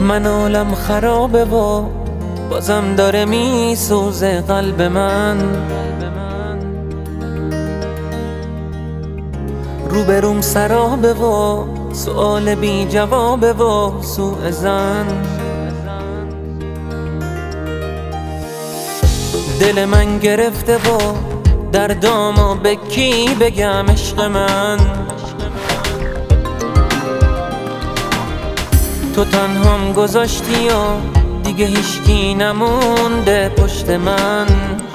من عالم خرابه و بازم داره میسوزه قلب من. روبروم سرابه و سؤال بی جوابه و سوء ظن. دل من گرفته و دردامو به کی بگم عشق من. تو تنهام گذاشتی و دیگه هیچکی نمونده پشت من.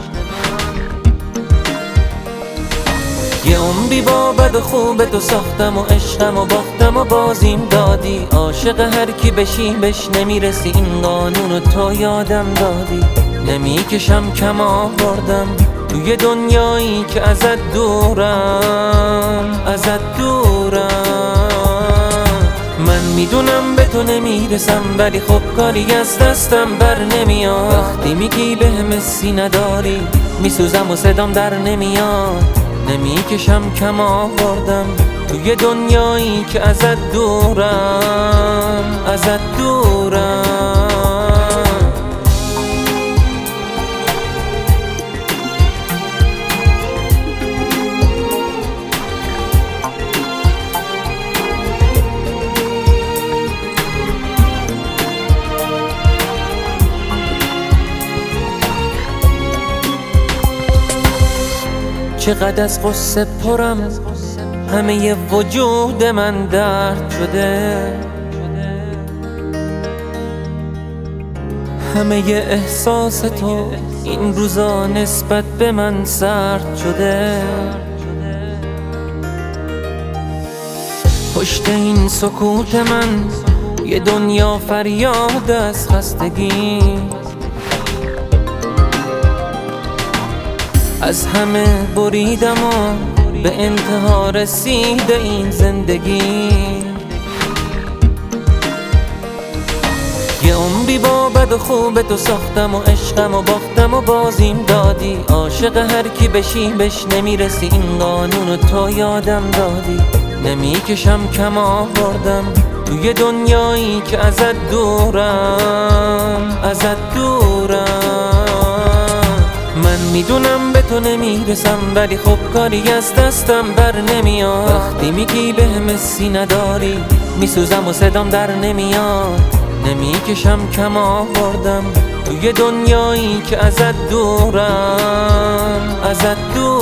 یه عمری با بد و خوب تو ساختم و عشقم و باختم و بازیم دادی. عاشق هر کی بشی بهش نمیرسی، این قانونو تو یادم دادی. نمیکشم کم آوردم توی دنیایی که ازت دورم، ازت دورم. من میدونم به تو نمیرسم ولی خب کاری از دستم بر نمیاد. وقتی میگی بهم حسی نداری میسوزم و صدام در نمیاد. نمیکشم کم آوردم توی دنیایی که ازت دورم، ازت دورم. چقدر از قصه پرم، همه وجود من درد شده. همه احساس تو این روزا نسبت به من سرد شده. پشت این سکوت من یه دنیا فریاد از خستگی. از همه بریدم و به انتها رسیده این زندگی. یه عمری با بد و خوب تو ساختم و عشقم و باختم و بازیم دادی. عاشق هر کی بشی بهش نمیرسی، این قانونو تو یادم دادی. نمیکشم کم آوردم توی دنیایی که ازت دورم، ازت دورم. من میدونم به تو نمیرسم ولی خب کاری از دستم بر نمیاد. وقتی میگی بهم حسی نداری میسوزم و صدام در نمیاد. نمیکشم کم آوردم توی دنیایی که ازت دورم، ازت دورم.